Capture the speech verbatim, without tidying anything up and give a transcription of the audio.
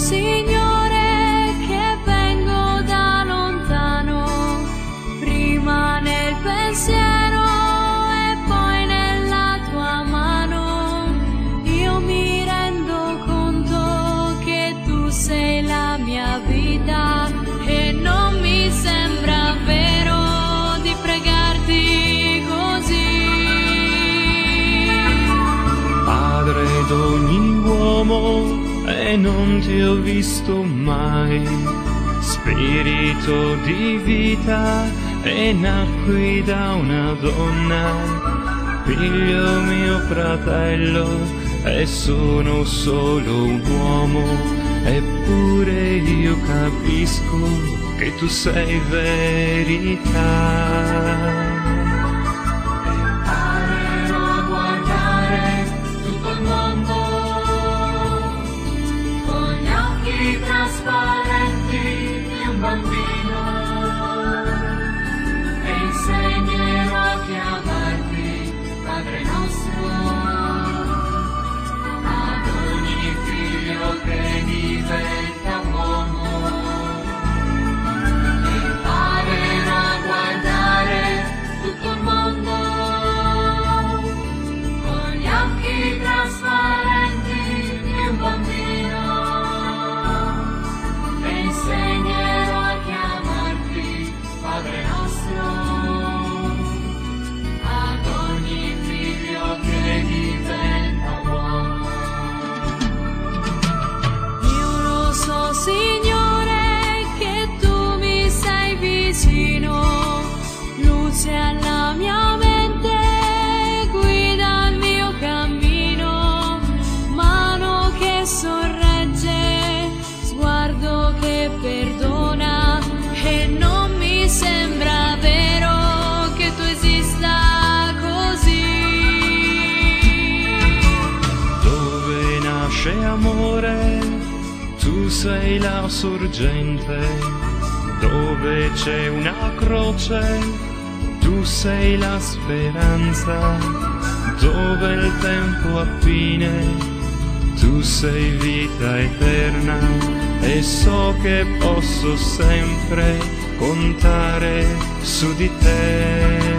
Signore, che vengo da lontano, prima nel pensiero e poi nella tua mano. Io mi rendo conto che tu sei la mia vita e non mi sembra vero di pregarti così. Padre d'ogni uomo, e non ti ho visto mai, spirito di vita, e nacqui da una donna, figlio mio fratello, e sono solo un uomo, eppure io capisco che tu sei verità. Trasparenti di un bambino, e insegnerò a chiamarti Padre nostro ad ogni figlio che diventa uomo. Imparerò a guardare tutto il mondo con gli occhi trasparenti di un bambino. Insegnerò a chiamarti Padre nostro ad ogni figlio che diventa uomo. Io lo so, Signore, che tu mi sei vicino, luce alla mia mente, guida il mio cammino, mano che sorregge, sguardo che perdona, e non mi sembra vero che tu esista così. Dove nasce amore, tu sei la sorgente, dove c'è una croce, tu sei la speranza, dove il tempo ha fine, tu sei vita eterna, e so che posso sempre contare su di te.